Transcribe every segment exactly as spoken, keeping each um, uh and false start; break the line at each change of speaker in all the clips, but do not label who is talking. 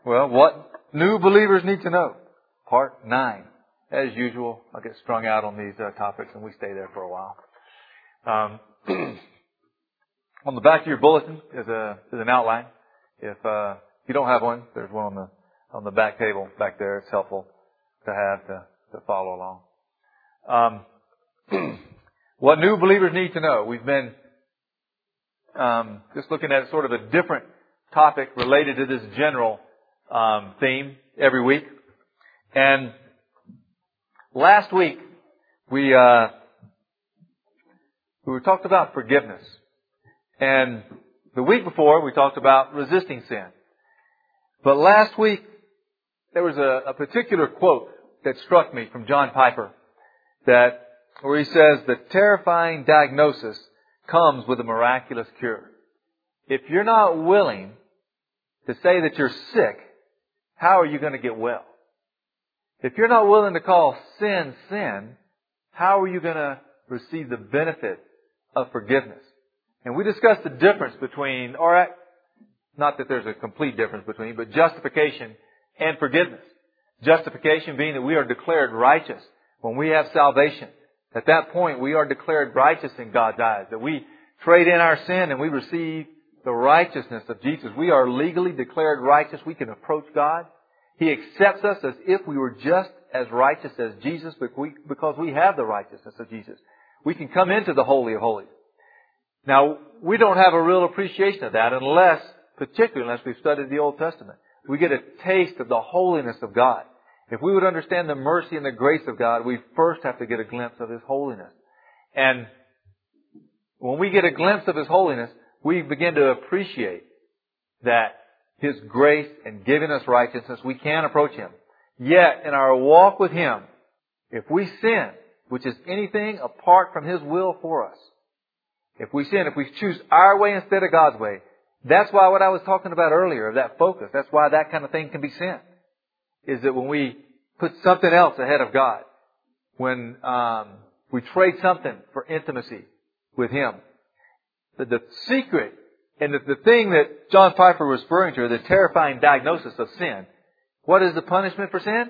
Well, what new believers need to know. Part nine. As usual, I'll get strung out on these uh, topics and we stay there for a while. Um, on the back of your bulletin is a is an outline. If uh, you don't have one, there's one on the on the back table back there. It's helpful to have to, to follow along. Um, what new believers need to know. We've been um, just looking at sort of a different topic related to this general um, theme every week. And last week we uh, we talked about forgiveness, and the week before we talked about resisting sin. But last week there was a, a particular quote that struck me from John Piper, that where he says, "The terrifying diagnosis comes with a miraculous cure." If you're not willing to say that you're sick, how are you going to get well? If you're not willing to call sin, sin, how are you going to receive the benefit of forgiveness? And we discussed the difference between, or not that there's a complete difference between, but justification and forgiveness. Justification being that we are declared righteous when we have salvation. At that point, we are declared righteous in God's eyes. That we trade in our sin and we receive the righteousness of Jesus. We are legally declared righteous. We can approach God. He accepts us as if we were just as righteous as Jesus because we have the righteousness of Jesus. We can come into the Holy of Holies. Now, we don't have a real appreciation of that unless, particularly unless we've studied the Old Testament. We get a taste of the holiness of God. If we would understand the mercy and the grace of God, we first have to get a glimpse of His holiness. And when we get a glimpse of His holiness, we begin to appreciate that His grace and giving us righteousness, we can approach Him. Yet, in our walk with Him, if we sin, which is anything apart from His will for us, if we sin, if we choose our way instead of God's way, that's why what I was talking about earlier, that focus, that's why that kind of thing can be sin. Is that when we put something else ahead of God, when um, we trade something for intimacy with Him, the, the secret and the, the thing that John Piper was referring to, the terrifying diagnosis of sin, what is the punishment for sin?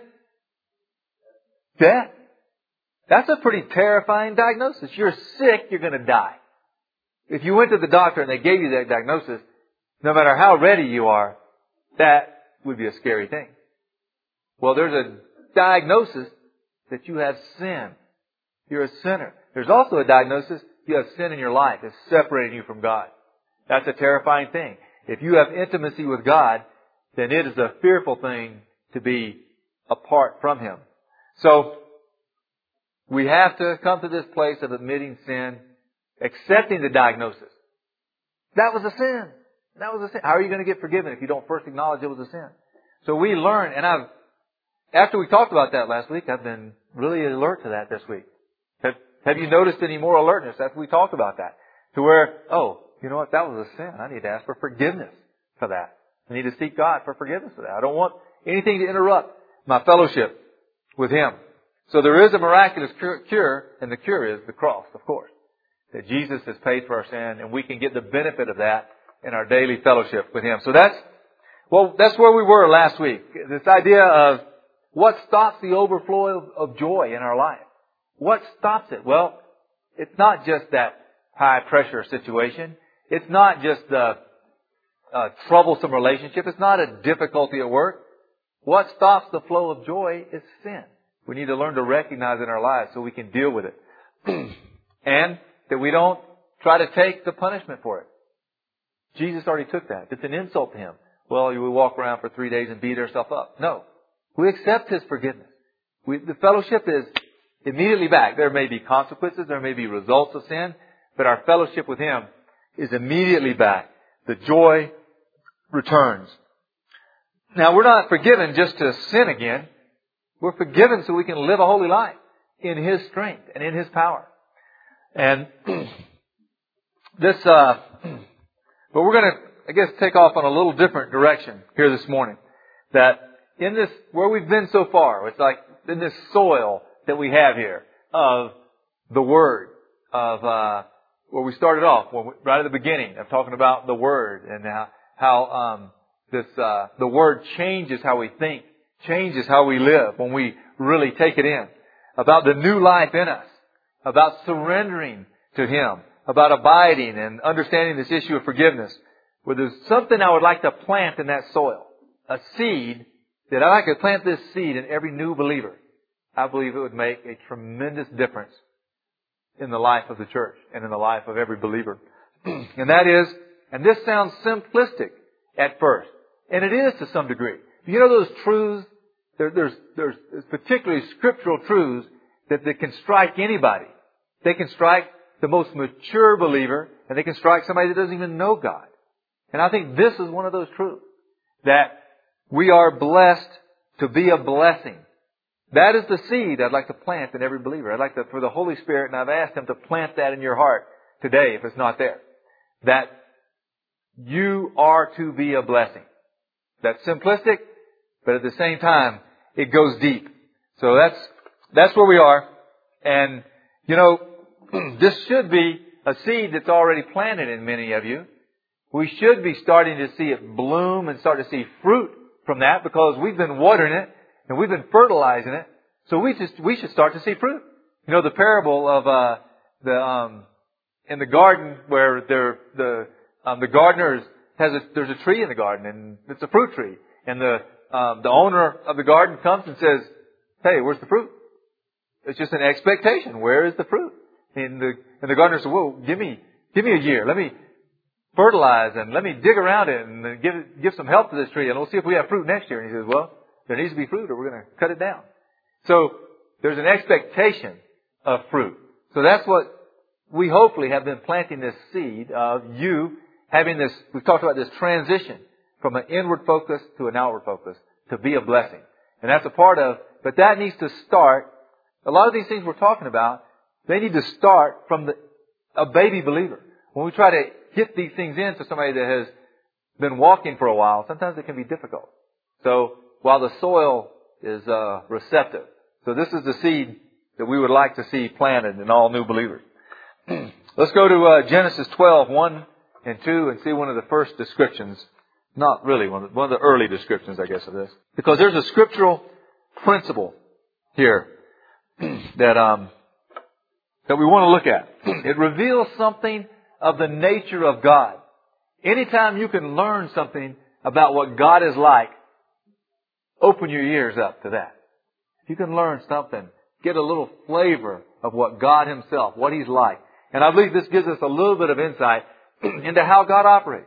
Death. That's a pretty terrifying diagnosis. You're sick, you're going to die. If you went to the doctor and they gave you that diagnosis, no matter how ready you are, that would be a scary thing. Well, there's a diagnosis that you have sin. You're a sinner. There's also a diagnosis you have sin in your life. It's separating you from God. That's a terrifying thing. If you have intimacy with God, then it is a fearful thing to be apart from Him. So, we have to come to this place of admitting sin, accepting the diagnosis. That was a sin. That was a sin. How are you going to get forgiven if you don't first acknowledge it was a sin? So we learn, and I've, after we talked about that last week, I've been really alert to that this week. Have, have you noticed any more alertness after we talked about that? To where, oh, you know what, that was a sin. I need to ask for forgiveness for that. I need to seek God for forgiveness for that. I don't want anything to interrupt my fellowship with Him. So there is a miraculous cure, and the cure is the cross, of course. That Jesus has paid for our sin, and we can get the benefit of that in our daily fellowship with Him. So that's, well, that's where we were last week. This idea of what stops the overflow of, of joy in our life. What stops it? Well, it's not just that high pressure situation. It's not just the uh, troublesome relationship. It's not a difficulty at work. What stops the flow of joy is sin. We need to learn to recognize it in our lives so we can deal with it. And that we don't try to take the punishment for it. Jesus already took that. It's an insult to Him. Well, we walk around for three days and beat ourselves up. No. We accept His forgiveness. We, the fellowship is immediately back. There may be consequences. There may be results of sin. But our fellowship with Him is immediately back. The joy returns. Now, we're not forgiven just to sin again. We're forgiven so we can live a holy life in His strength and in His power. And this, uh, but we're going to, I guess, take off on a little different direction here this morning. That in this, where we've been so far, it's like in this soil that we have here of the Word, of, uh, where we started off, when we, right at the beginning of talking about the Word and how, how um, this, uh, the Word changes how we think, changes how we live when we really take it in. About the new life in us. About surrendering to Him. About abiding and understanding this issue of forgiveness. Where there's something I would like to plant in that soil. A seed that I could plant this seed in every new believer. I believe it would make a tremendous difference in the life of the church and in the life of every believer. And that is, and this sounds simplistic at first, and it is to some degree. You know those truths, there, there's, there's particularly scriptural truths that, that can strike anybody. They can strike the most mature believer, and they can strike somebody that doesn't even know God. And I think this is one of those truths, that we are blessed to be a blessing. That is the seed I'd like to plant in every believer. I'd like to, for the Holy Spirit, and I've asked Him to plant that in your heart today if it's not there. That you are to be a blessing. That's simplistic, but at the same time, it goes deep. So that's, that's where we are. And, you know, this should be a seed that's already planted in many of you. We should be starting to see it bloom and start to see fruit from that because we've been watering it and we've been fertilizing it. So we just, we should start to see fruit. You know, the parable of, uh, the, um, in the garden where there, the, um, the gardener has a, there's a tree in the garden and it's a fruit tree. And the, um, the owner of the garden comes and says, hey, where's the fruit? It's just an expectation. Where is the fruit? And the, and the gardener said, well, give me, give me a year. Let me fertilize and let me dig around it and give, give some help to this tree and we'll see if we have fruit next year. And he says, well, there needs to be fruit or we're going to cut it down. So there's an expectation of fruit. So that's what we hopefully have been planting this seed of you having this, we've talked about this transition from an inward focus to an outward focus to be a blessing. And that's a part of, but that needs to start, a lot of these things we're talking about, they need to start from the, a baby believer. When we try to get these things into somebody that has been walking for a while, sometimes it can be difficult. So while the soil is uh, receptive. So this is the seed that we would like to see planted in all new believers. Let's go to uh, Genesis twelve, one and two and see one of the first descriptions. Not really, one of, the, one of the early descriptions, I guess, of this. Because there's a scriptural principle here that um, that we want to look at. It reveals something of the nature of God. Anytime you can learn something about what God is like, open your ears up to that. If you can learn something, get a little flavor of what God Himself, what He's like. And I believe this gives us a little bit of insight into how God operates.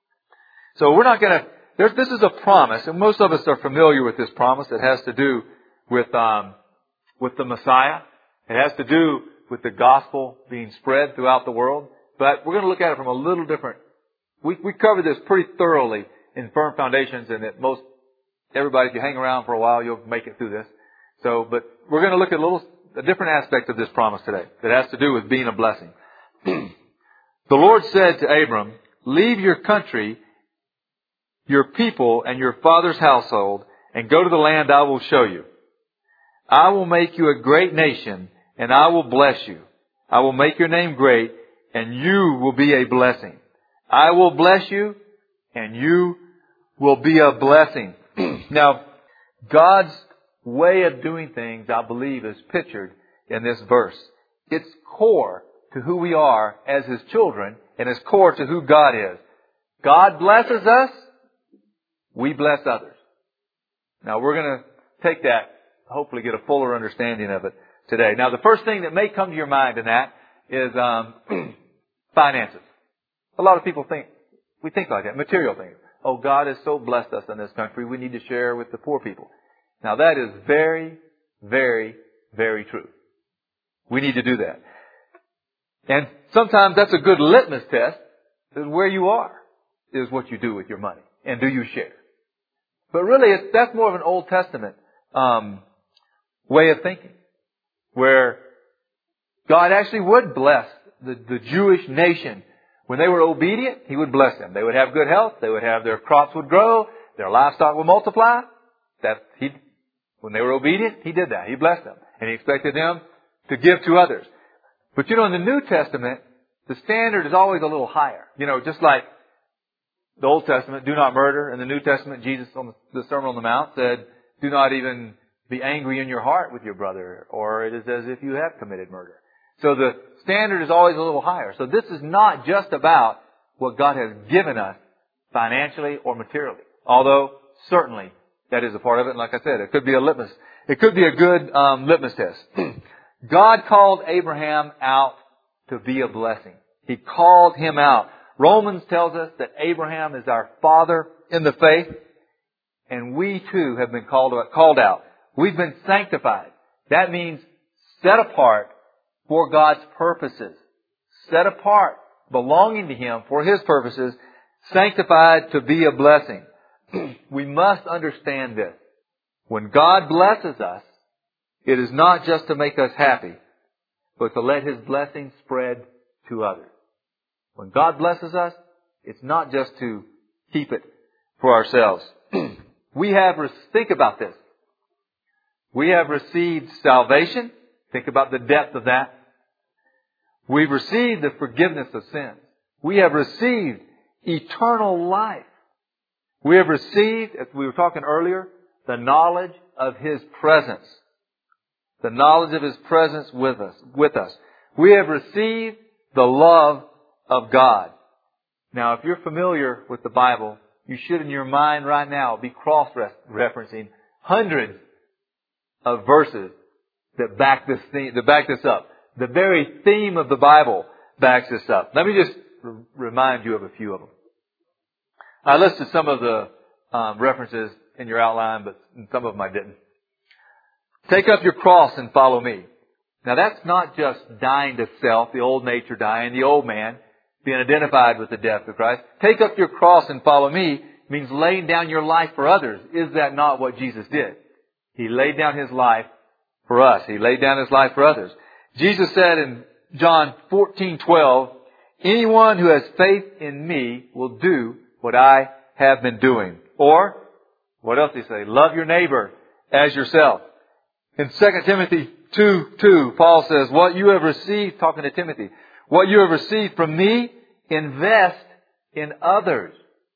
So we're not going to, this is a promise, and most of us are familiar with this promise. It has to do with, um, with the Messiah. It has to do with the gospel being spread throughout the world. But we're going to look at it from a little different, we, we covered this pretty thoroughly in Firm Foundations, and that most, everybody, if you hang around for a while, you'll make it through this. So, but we're going to look at a little, a different aspect of this promise today that has to do with being a blessing. The Lord said to Abram, leave your country, your people, and your father's household, and go to the land I will show you. I will make you a great nation, and I will bless you. I will make your name great, and you will be a blessing. I will bless you, and you will be a blessing. Now, God's way of doing things, I believe, is pictured in this verse. It's core to who we are as His children, and it's core to who God is. God blesses us, we bless others. Now, we're going to take that, hopefully get a fuller understanding of it today. Now, the first thing that may come to your mind in that is um, finances. A lot of people think, we think like that, material things. Oh, God has so blessed us in this country, we need to share with the poor people. Now, that is very, very, very true. We need to do that. And sometimes that's a good litmus test, is where you are, is what you do with your money. And do you share? But really, it's, that's more of an Old Testament um, way of thinking, where God actually would bless the, the Jewish nation. When they were obedient, He would bless them. They would have good health. They would have, their crops would grow. Their livestock would multiply. That He, when they were obedient, He did that. He blessed them. And He expected them to give to others. But you know, in the New Testament, the standard is always a little higher. You know, just like the Old Testament, do not murder. In the New Testament, Jesus on the Sermon on the Mount said, do not even be angry in your heart with your brother, or it is as if you have committed murder. So the standard is always a little higher. So this is not just about what God has given us financially or materially. Although, certainly, that is a part of it. And like I said, it could be a litmus. It could be a good um, litmus test. God called Abraham out to be a blessing. He called him out. Romans tells us that Abraham is our father in the faith. And we too have been called, called out. We've been sanctified. That means set apart for God's purposes. Set apart, belonging to Him for His purposes. Sanctified to be a blessing. We must understand this. When God blesses us, it is not just to make us happy, but to let His blessing spread to others. When God blesses us, it's not just to keep it for ourselves. We have, think about this. We have received salvation. Think about the depth of that. We've received the forgiveness of sins. We have received eternal life. We have received, as we were talking earlier, the knowledge of His presence. The knowledge of His presence with us, with us. We have received the love of God. Now, if you're familiar with the Bible, you should in your mind right now be cross-referencing hundreds of verses that back this theme, that back this up. The very theme of the Bible backs this up. Let me just r- remind you of a few of them. I listed some of the um, references in your outline, but some of them I didn't. Take up your cross and follow me. Now that's not just dying to self, the old nature dying, the old man being identified with the death of Christ. Take up your cross and follow me means laying down your life for others. Is that not what Jesus did? He laid down His life for us. He laid down His life for others. Jesus said in John fourteen twelve, anyone who has faith in me will do what I have been doing. Or, what else did He say? Love your neighbor as yourself. In Second Timothy two two, Paul says, what you have received, talking to Timothy, what you have received from me, invest in others.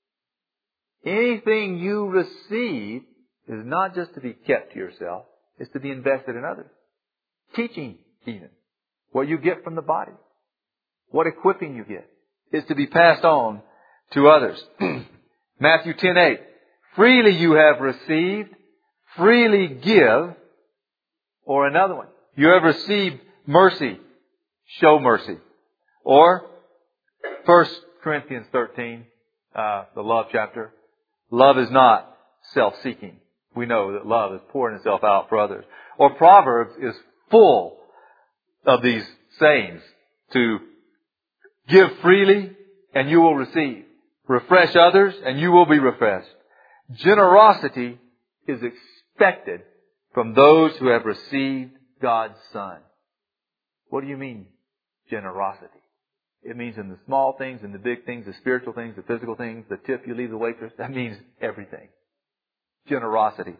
Anything you receive is not just to be kept to yourself, it's to be invested in others. Teaching, even. What you get from the body. What equipping you get is to be passed on to others. Matthew ten eight. Freely you have received, freely give. Or another one. You have received mercy, show mercy. Or First Corinthians thirteen, uh, the love chapter. Love is not self-seeking. We know that love is pouring itself out for others. Or Proverbs is full of these sayings to give freely and you will receive. Refresh others and you will be refreshed. Generosity is expected from those who have received God's Son. What do you mean, generosity? It means in the small things, in the big things, the spiritual things, the physical things, the tip you leave the waitress. That means everything. Generosity.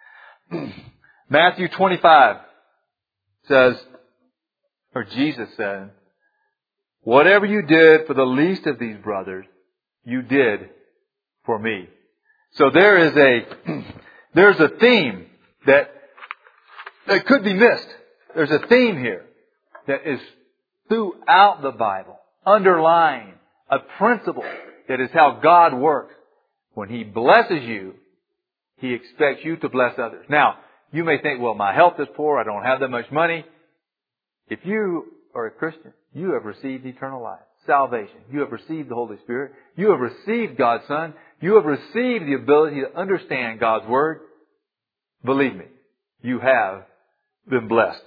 Matthew twenty-five says, or Jesus said, whatever you did for the least of these brothers, you did for me. So there is a, there's a theme that, that could be missed. There's a theme here that is throughout the Bible, underlying a principle that is how God works. When He blesses you, He expects you to bless others. Now, you may think, well, my health is poor, I don't have that much money. If you are a Christian, you have received eternal life, salvation. You have received the Holy Spirit. You have received God's Son. You have received the ability to understand God's Word. Believe me, you have been blessed.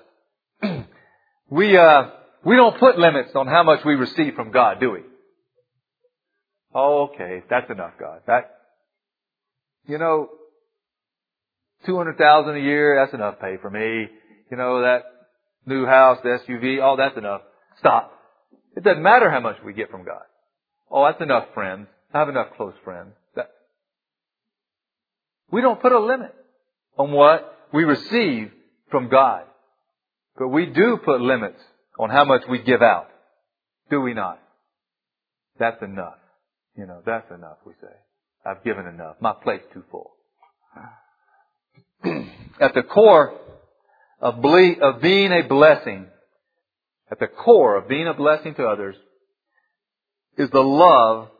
we, uh, we don't put limits on how much we receive from God, do we? Oh, okay, that's enough, God. That, you know, two hundred thousand dollars a year, that's enough pay for me. You know, that new house, the S U V, oh, that's enough. Stop. It doesn't matter how much we get from God. Oh, that's enough friends. I have enough close friends. That... We don't put a limit on what we receive from God. But we do put limits on how much we give out. Do we not? That's enough. You know, that's enough, we say. I've given enough. My plate's too full. At the core of, ble- of being a blessing, at the core of being a blessing to others, is the love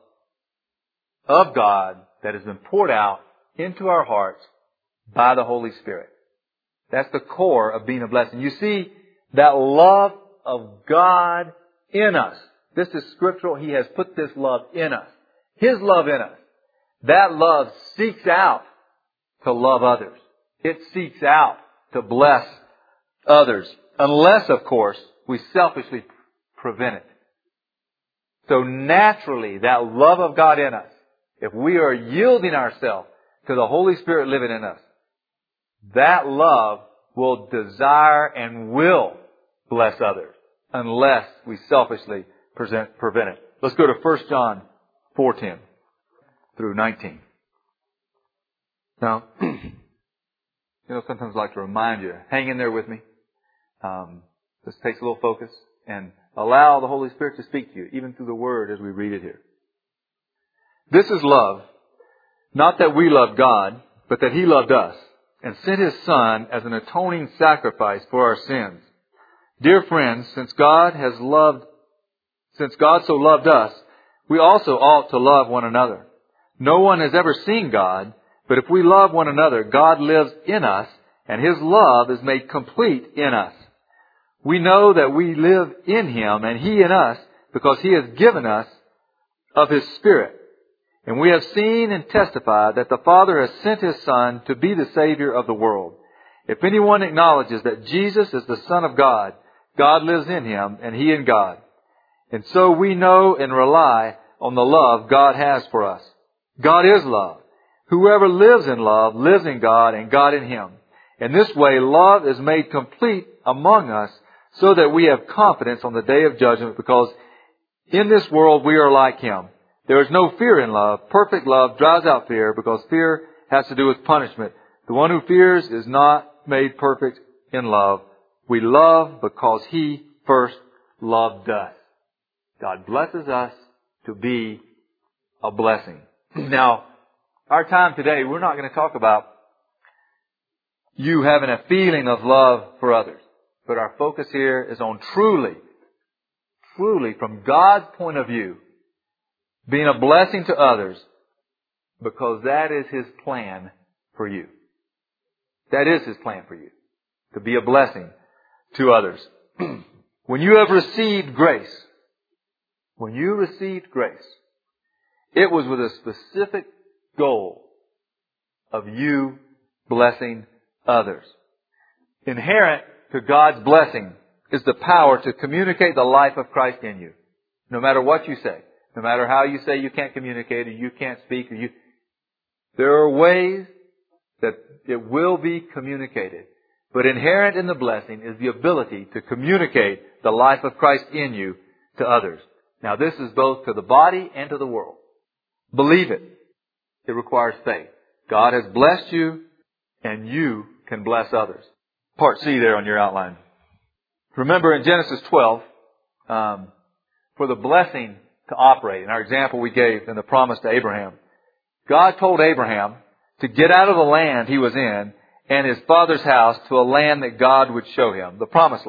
of God that has been poured out into our hearts by the Holy Spirit. That's the core of being a blessing. You see, that love of God in us. This is scriptural. He has put this love in us. His love in us. That love seeks out to love others. It seeks out to bless others. Unless, of course, we selfishly prevent it. So naturally, that love of God in us, if we are yielding ourselves to the Holy Spirit living in us, that love will desire and will bless others unless we selfishly present, prevent it. Let's go to First John four ten through nineteen. Now, you know, sometimes I like to remind you, hang in there with me. Um, this takes a little focus and allow the Holy Spirit to speak to you, even through the Word as we read it here. This is love, not that we love God, but that He loved us and sent His Son as an atoning sacrifice for our sins. Dear friends, since God has loved, since God so loved us, we also ought to love one another. No one has ever seen God, but if we love one another, God lives in us, and His love is made complete in us. We know that we live in Him, and He in us, because He has given us of His Spirit. And we have seen and testified that the Father has sent His Son to be the Savior of the world. If anyone acknowledges that Jesus is the Son of God, God lives in Him, and He in God. And so we know and rely on the love God has for us. God is love. Whoever lives in love lives in God and God in him. In this way, love is made complete among us so that we have confidence on the day of judgment, because in this world we are like Him. There is no fear in love. Perfect love drives out fear, because fear has to do with punishment. The one who fears is not made perfect in love. We love because He first loved us. God blesses us to be a blessing. Now, our time today, we're not going to talk about you having a feeling of love for others. But our focus here is on truly, truly, from God's point of view, being a blessing to others, because that is His plan for you. That is His plan for you, to be a blessing to others. When you have received grace, when you received grace, it was with a specific goal of you blessing others. Inherent to God's blessing is the power to communicate the life of Christ in you. No matter what you say, no matter how you say you can't communicate or you can't speak, or you, there are ways that it will be communicated. But inherent in the blessing is the ability to communicate the life of Christ in you to others. Now, this is both to the body and to the world. Believe it. It requires faith. God has blessed you, and you can bless others. Part C there on your outline. Remember in Genesis twelve, um, for the blessing to operate, in our example we gave in the promise to Abraham, God told Abraham to get out of the land he was in and his father's house to a land that God would show him, the promised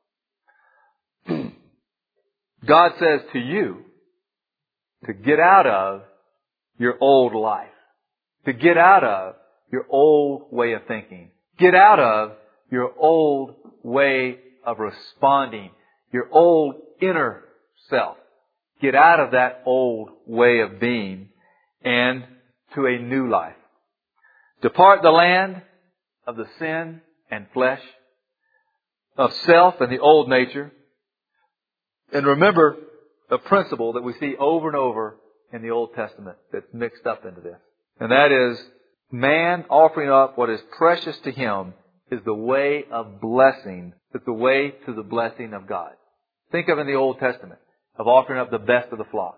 land. God says to you to get out of your old life, to get out of your old way of thinking, get out of your old way of responding, your old inner self. Get out of that old way of being and to a new life. Depart the land of the sin and flesh, of self and the old nature. And remember a principle that we see over and over in the Old Testament that's mixed up into this. And that is, man offering up what is precious to him is the way of blessing, is the way to the blessing of God. Think of in the Old Testament, of offering up the best of the flock.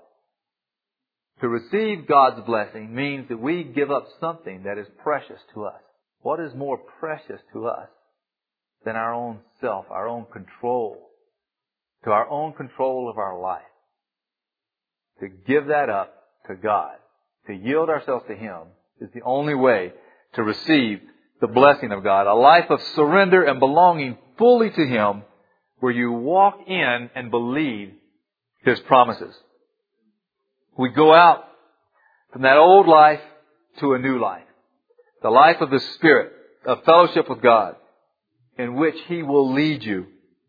To receive God's blessing means that we give up something that is precious to us. What is more precious to us than our own self, our own control, to our own control of our life? To give that up to God, to yield ourselves to Him, is the only way to receive the blessing of God. A life of surrender and belonging fully to Him, where you walk in and believe His promises. We go out from that old life to a new life. The life of the Spirit, of fellowship with God, in which He will lead you.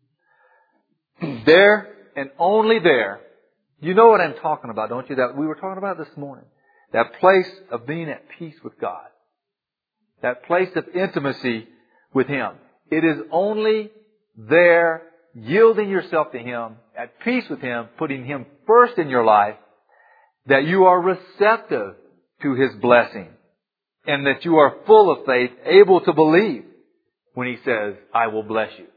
There and only there. You know what I'm talking about, don't you? That we were talking about this morning. That place of being at peace with God. That place of intimacy with Him. It is only there, yielding yourself to Him, at peace with Him, putting Him first in your life, that you are receptive to His blessing. And that you are full of faith, able to believe when He says, I will bless you.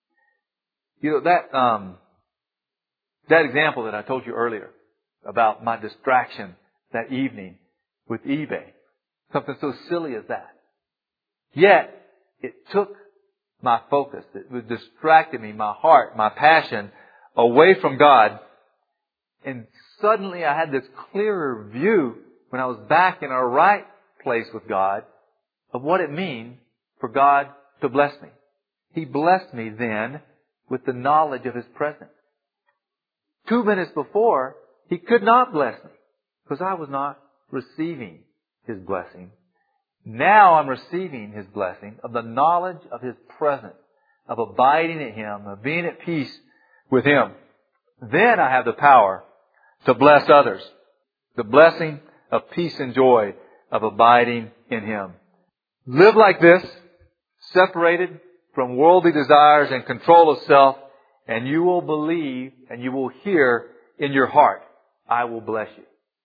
You know, that, um, that example that I told you earlier about my distraction that evening with eBay. Something so silly as that. Yet, it took my focus. It distracted me, my heart, my passion away from God. And suddenly I had this clearer view when I was back in a right place with God of what it means for God to bless me. He blessed me then with the knowledge of His presence. Two minutes before, He could not bless me because I was not receiving His blessing. Now I'm receiving His blessing of the knowledge of His presence, of abiding in Him, of being at peace with Him. Then I have the power to bless others. The blessing of peace and joy of abiding in Him. Live like this, separated from worldly desires and control of self, and you will believe and you will hear in your heart, I will bless you.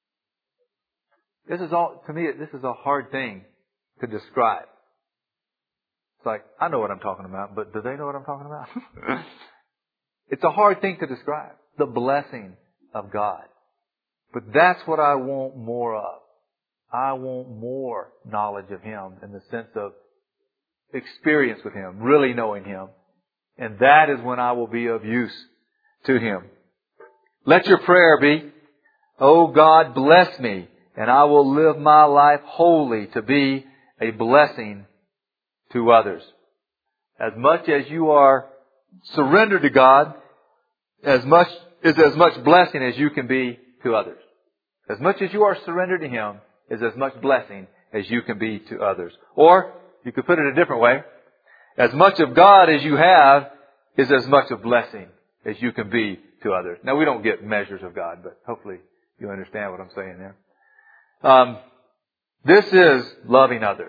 This is all, to me, this is a hard thing to describe. It's like, I know what I'm talking about, but do they know what I'm talking about? It's a hard thing to describe. The blessing of God. But that's what I want more of. I want more knowledge of Him in the sense of experience with Him, really knowing Him. And that is when I will be of use to Him. Let your prayer be, oh God, bless me, and I will live my life wholly to be a blessing to others. As much as you are surrendered to God, as much is as much blessing as you can be to others. As much as you are surrendered to Him is as much blessing as you can be to others. Or, you could put it a different way, as much of God as you have is as much of blessing as you can be to others. Now, we don't get measures of God, but hopefully you understand what I'm saying there. Um, this is loving others.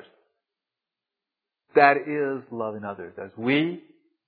That is loving others. As we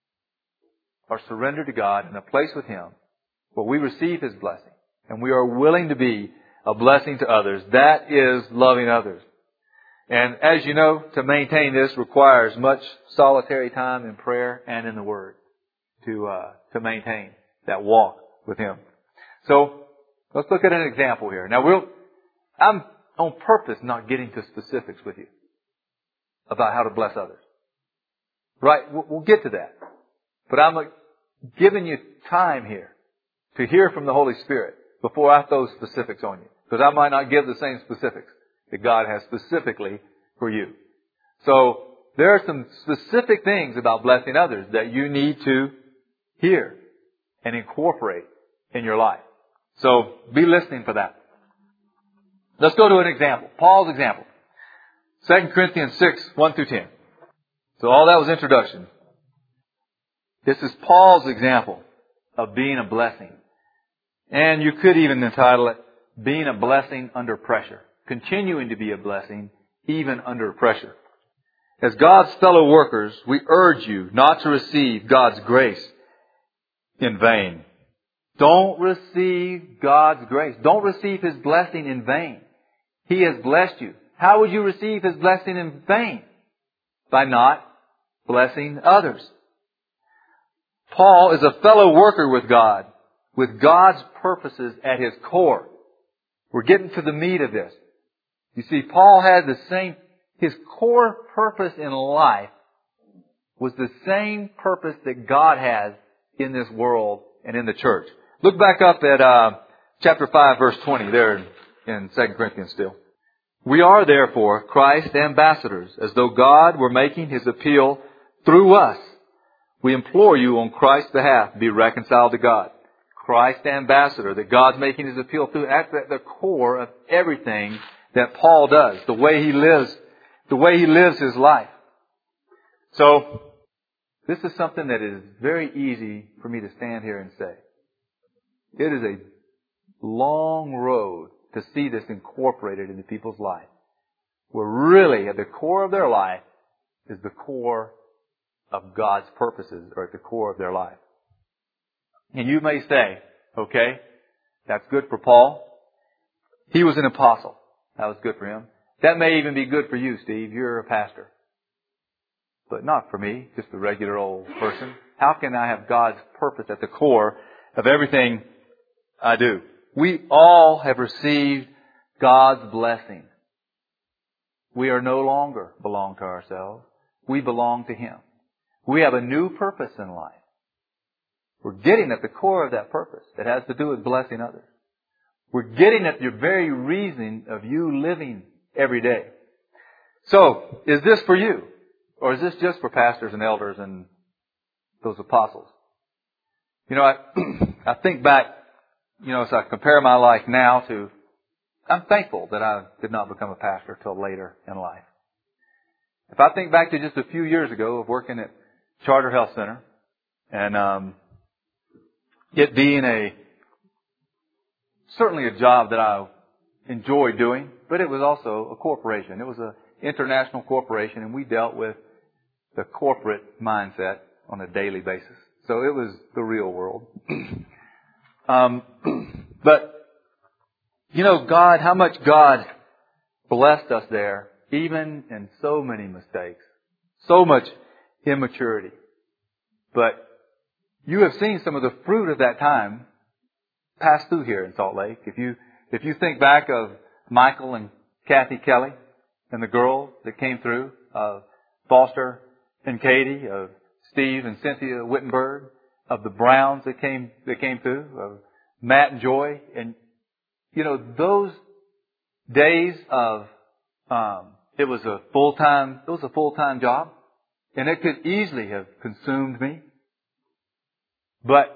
are surrendered to God in a place with Him where we receive His blessing and we are willing to be a blessing to others, that is loving others. And as you know, to maintain this requires much solitary time in prayer and in the Word to uh, to maintain that walk with Him. So let's look at an example here. Now, we'll I'm on purpose not getting to specifics with you about how to bless others. Right? We'll get to that. But I'm giving you time here to hear from the Holy Spirit before I throw specifics on you. Because I might not give the same specifics that God has specifically for you. So there are some specific things about blessing others that you need to hear and incorporate in your life. So be listening for that. Let's go to an example. Paul's example. Second Corinthians six, one through ten. So all that was introduction. This is Paul's example of being a blessing. And you could even entitle it, being a blessing under pressure. Continuing to be a blessing even under pressure. As God's fellow workers, we urge you not to receive God's grace in vain. Don't receive God's grace. Don't receive His blessing in vain. He has blessed you. How would you receive His blessing in vain? By not blessing others. Paul is a fellow worker with God, with God's purposes at his core. We're getting to the meat of this. You see, Paul had the same, his core purpose in life was the same purpose that God has in this world and in the church. Look back up at uh, chapter five, verse twenty there in Second Corinthians still. We are therefore Christ's ambassadors, as though God were making His appeal through us. We implore you on Christ's behalf, be reconciled to God. Christ's ambassador, that God's making His appeal through. That's at the core of everything that Paul does. The way he lives, the way he lives his life. So, this is something that is very easy for me to stand here and say. It is a long road to see this incorporated into people's life. Where really, at the core of their life, is the core of God's purposes, or at the core of their life. And you may say, okay, that's good for Paul. He was an apostle. That was good for him. That may even be good for you, Steve. You're a pastor. But not for me, just a regular old person. How can I have God's purpose at the core of everything I do? We all have received God's blessing. We are no longer belong to ourselves. We belong to Him. We have a new purpose in life. We're getting at the core of that purpose that has to do with blessing others. We're getting at the very reason of you living every day. So, is this for you? Or is this just for pastors and elders and those apostles? You know, I, I think back, you know, as I compare my life now to, I'm thankful that I did not become a pastor till later in life. If I think back to just a few years ago of working at Charter Health Center, and um, it being a certainly a job that I enjoyed doing, but it was also a corporation. It was an international corporation, and we dealt with the corporate mindset on a daily basis. So it was the real world. um, but, you know, God, how much God blessed us there, even in so many mistakes, so much immaturity. But you have seen some of the fruit of that time pass through here in Salt Lake. If you if you think back of Michael and Kathy Kelly and the girls that came through, of Foster and Katie, of Steve and Cynthia Wittenberg, of the Browns that came that came through, of Matt and Joy, and you know those days of um, it was a full time it was a full time job, and it could easily have consumed me, but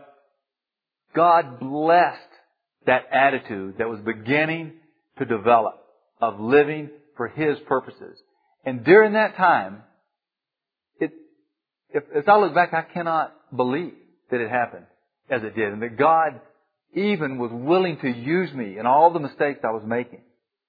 God blessed that attitude that was beginning to develop of living for His purposes. And during that time, it, if, as I look back, I cannot believe that it happened as it did. And that God even was willing to use me in all the mistakes I was making.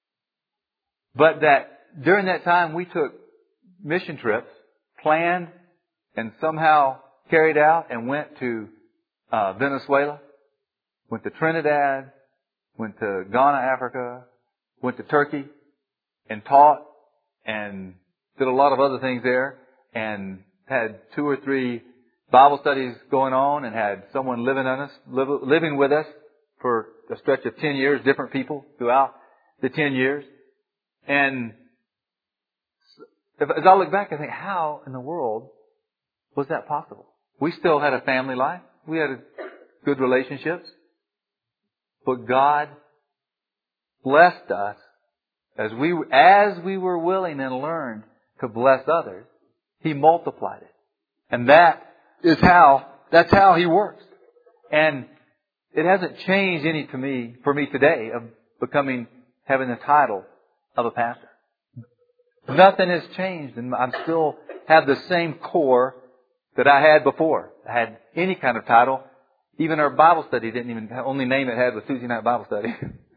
But that during that time, we took mission trips, planned and somehow carried out, and went to uh, Venezuela, went to Trinidad, went to Ghana, Africa, went to Turkey, and taught, and did a lot of other things there, and had two or three Bible studies going on, and had someone living on us, living with us for a stretch of ten years, different people throughout the ten years. And as I look back, I think, how in the world was that possible? We still had a family life. We had good relationships. But God blessed us as we, as we were willing and learned to bless others. He multiplied it. And that is how, that's how He works. And it hasn't changed any to me, for me today, of becoming, having the title of a pastor. Nothing has changed, and I still have the same core that I had before. I had any kind of title. Even our Bible study didn't even, only name it had was Tuesday Night Bible Study.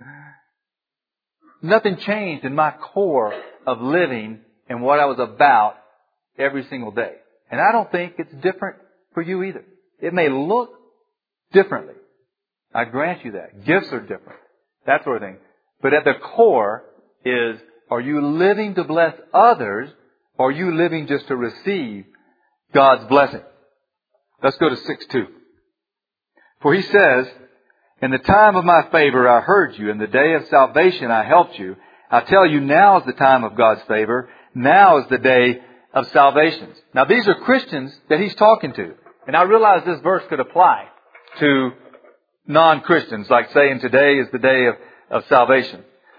Nothing changed in my core of living and what I was about every single day. And I don't think it's different for you either. It may look differently. I grant you that. Gifts are different. That sort of thing. But at the core is, are you living to bless others, or are you living just to receive God's blessing? Let's go to six two. For He says, in the time of my favor I heard you. In the day of salvation I helped you. I tell you, now is the time of God's favor. Now is the day of salvation. Now these are Christians that He's talking to. And I realize this verse could apply to non-Christians, like saying today is the day of, of salvation.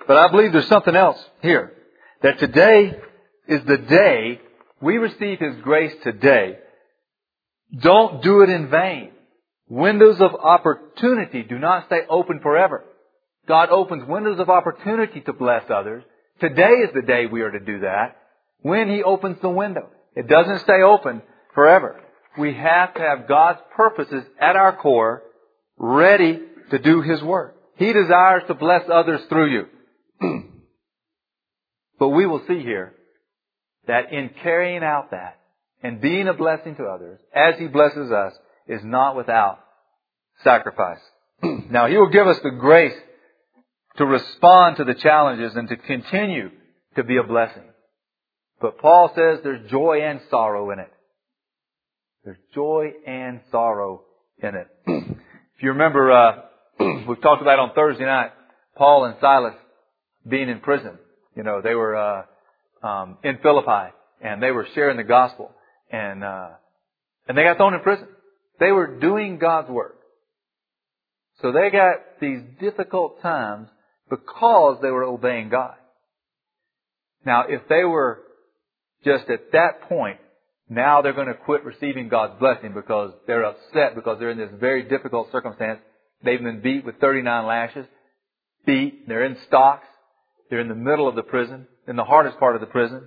But I believe there's something else here. That today is the day we receive His grace today. Don't do it in vain. Windows of opportunity do not stay open forever. God opens windows of opportunity to bless others. Today is the day we are to do that. When He opens the window. It doesn't stay open forever. We have to have God's purposes at our core, ready to do His work. He desires to bless others through you. But we will see here that in carrying out that and being a blessing to others, as He blesses us, is not without sacrifice. Now, He will give us the grace to respond to the challenges and to continue to be a blessing. But Paul says there's joy and sorrow in it. There's joy and sorrow in it. If you remember, uh, we've talked about on Thursday night, Paul and Silas being in prison. You know, they were uh, um, in Philippi, and they were sharing the gospel, and uh, and they got thrown in prison. They were doing God's work. So they got these difficult times because they were obeying God. Now, if they were just at that point, now they're going to quit receiving God's blessing because they're upset because they're in this very difficult circumstance. They've been beat with thirty-nine lashes, beat, they're in stocks, they're in the middle of the prison, in the hardest part of the prison.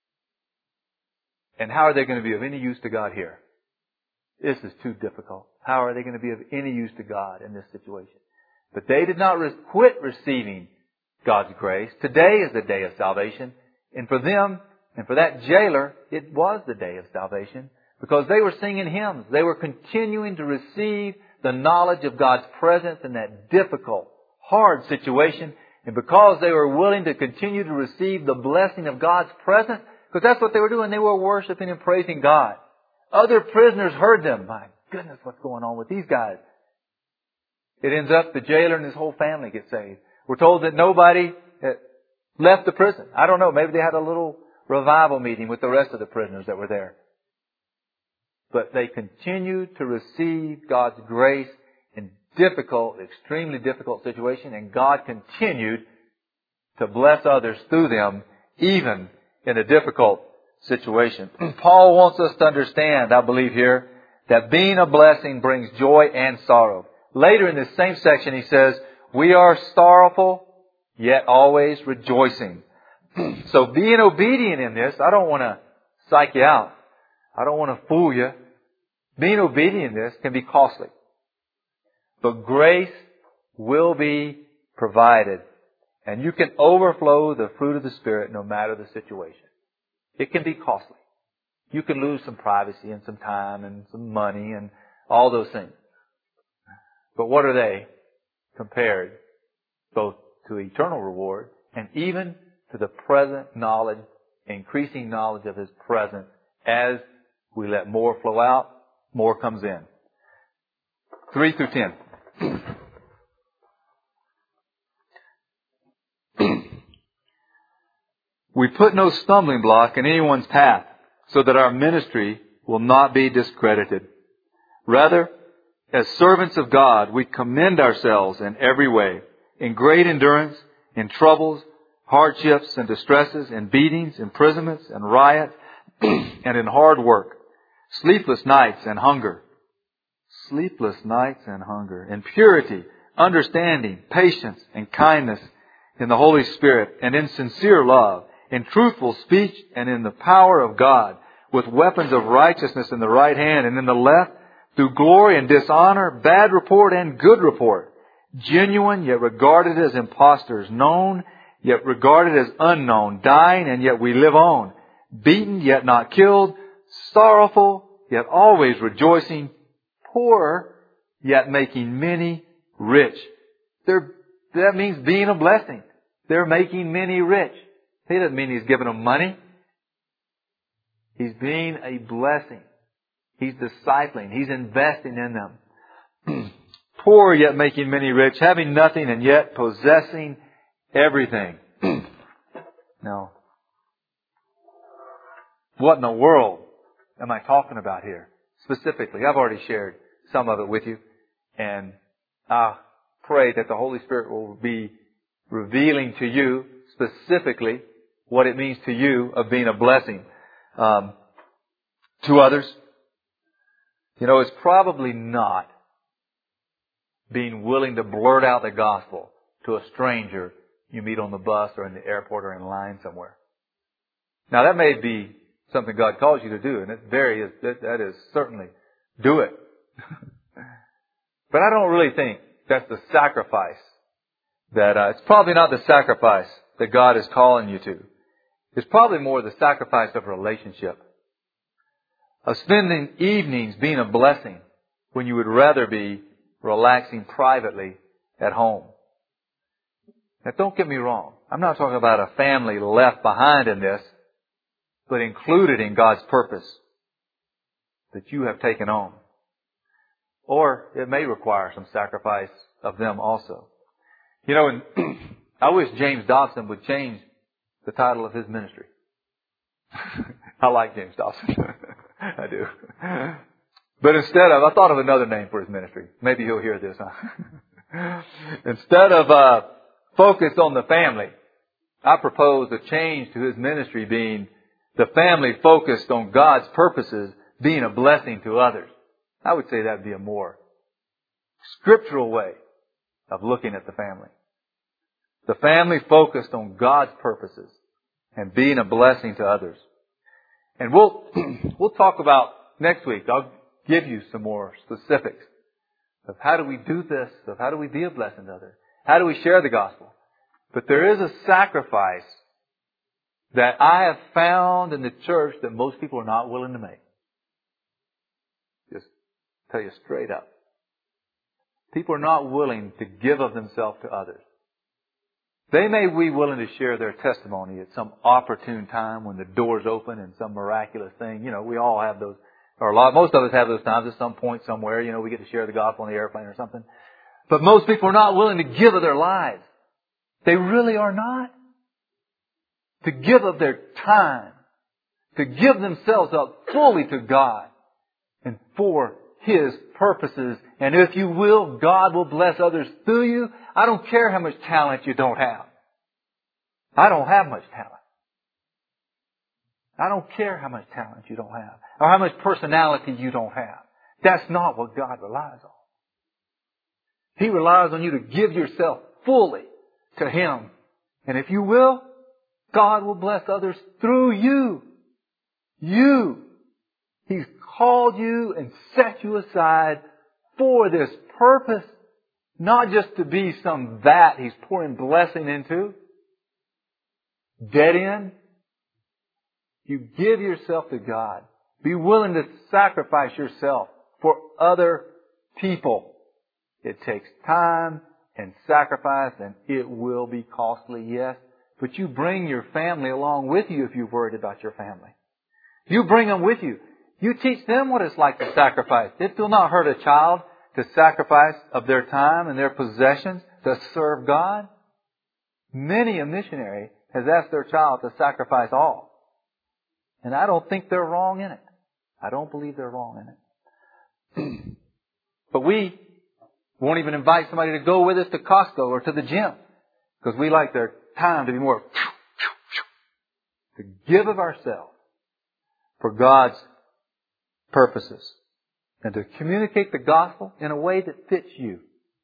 And how are they going to be of any use to God here? This is too difficult. How are they going to be of any use to God in this situation? But they did not re- quit receiving God's grace. Today is the day of salvation. And for them, and for that jailer, it was the day of salvation because they were singing hymns. They were continuing to receive the knowledge of God's presence in that difficult, hard situation. And because they were willing to continue to receive the blessing of God's presence, because that's what they were doing, they were worshiping and praising God. Other prisoners heard them. My goodness, what's going on with these guys? It ends up the jailer and his whole family get saved. We're told that nobody left the prison. I don't know, maybe they had a little revival meeting with the rest of the prisoners that were there. But they continued to receive God's grace in difficult, extremely difficult situation, and God continued to bless others through them, even in a difficult situation. Paul wants us to understand, I believe here, that being a blessing brings joy and sorrow. Later in this same section he says, we are sorrowful, yet always rejoicing. So being obedient in this, I don't want to psych you out. I don't want to fool you. Being obedient in this can be costly. But grace will be provided. And you can overflow the fruit of the Spirit no matter the situation. It can be costly. You can lose some privacy and some time and some money and all those things. But what are they compared both to eternal reward and even to the present knowledge, increasing knowledge of His presence? As we let more flow out, more comes in. Three through ten. We put no stumbling block in anyone's path, so that our ministry will not be discredited. Rather, as servants of God, we commend ourselves in every way, in great endurance, in troubles, hardships and distresses, in beatings, imprisonments, and riots, and in hard work, sleepless nights and hunger. Sleepless nights and hunger. In purity, understanding, patience, and kindness, in the Holy Spirit, and in sincere love, in truthful speech, and in the power of God, with weapons of righteousness in the right hand, and in the left, through glory and dishonor, bad report and good report, genuine yet regarded as impostors, known yet regarded as unknown, dying and yet we live on, beaten yet not killed, sorrowful yet always rejoicing, poor yet making many rich. They're, that means being a blessing. They're making many rich. He doesn't mean He's giving them money. He's being a blessing. He's discipling. He's investing in them. Poor yet making many rich, having nothing and yet possessing everything. Now, what in the world am I talking about here? Specifically, I've already shared some of it with you. And I pray that the Holy Spirit will be revealing to you specifically what it means to you of being a blessing um, to others. You know, it's probably not being willing to blurt out the gospel to a stranger you meet on the bus or in the airport or in line somewhere. Now, that may be something God calls you to do, and it's very, that, that is certainly do it. But I don't really think that's the sacrifice that, uh, it's probably not the sacrifice that God is calling you to. It's probably more the sacrifice of relationship. Of spending evenings being a blessing when you would rather be relaxing privately at home. Now, don't get me wrong. I'm not talking about a family left behind in this, but included in God's purpose that you have taken on. Or it may require some sacrifice of them also. You know, and I wish James Dobson would change the title of his ministry. I like James Dobson. I do. But instead of, I thought of another name for his ministry. Maybe he'll hear this, huh? Instead of uh, focused on the family, I propose a change to his ministry being the family focused on God's purposes, being a blessing to others. I would say that would be a more scriptural way of looking at the family. The family focused on God's purposes and being a blessing to others. And we'll, we'll talk about next week. I'll give you some more specifics of how do we do this, of how do we be a blessing to others. How do we share the gospel? But there is a sacrifice that I have found in the church that most people are not willing to make. Just tell you straight up. People are not willing to give of themselves to others. They may be willing to share their testimony at some opportune time when the doors open and some miraculous thing. You know, we all have those, or a lot, most of us have those times at some point somewhere. You know, we get to share the gospel on the airplane or something. But most people are not willing to give of their lives. They really are not. To give of their time. To give themselves up fully to God and for His purposes. And if you will, God will bless others through you. I don't care how much talent you don't have. I don't have much talent. I don't care how much talent you don't have. Or how much personality you don't have. That's not what God relies on. He relies on you to give yourself fully to Him. And if you will, God will bless others through you. You. He's called you and set you aside for this purpose. Not just to be some vat He's pouring blessing into. Dead end. You give yourself to God. Be willing to sacrifice yourself for other people. It takes time and sacrifice, and it will be costly, yes. But you bring your family along with you if you're worried about your family. You bring them with you. You teach them what it's like to sacrifice. It will not hurt a child to sacrifice of their time and their possessions to serve God. Many a missionary has asked their child to sacrifice all. And I don't think they're wrong in it. I don't believe they're wrong in it. But we won't even invite somebody to go with us to Costco or to the gym because we like their time to be more to give of ourselves for God's purposes and to communicate the gospel in a way that fits you.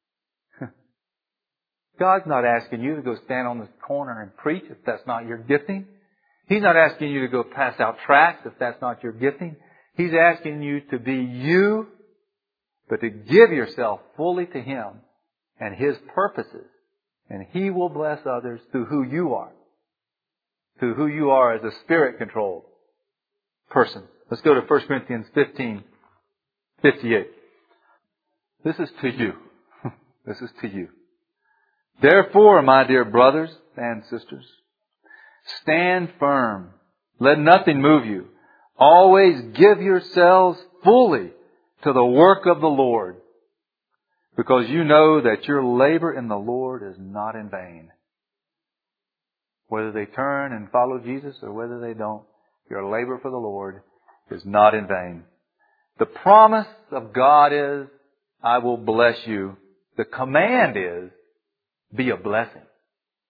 God's not asking you to go stand on the corner and preach if that's not your gifting. He's not asking you to go pass out tracts if that's not your gifting. He's asking you to be you, but to give yourself fully to Him and His purposes. And He will bless others through who you are. Through who you are as a Spirit-controlled person. Let's go to First Corinthians fifteen fifty-eight. This is to you. This is to you. Therefore, my dear brothers and sisters, stand firm. Let nothing move you. Always give yourselves fully to the work of the Lord, because you know that your labor in the Lord is not in vain. Whether they turn and follow Jesus or whether they don't, your labor for the Lord is not in vain. The promise of God is, I will bless you. The command is, be a blessing.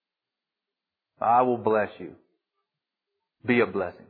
I will bless you. Be a blessing.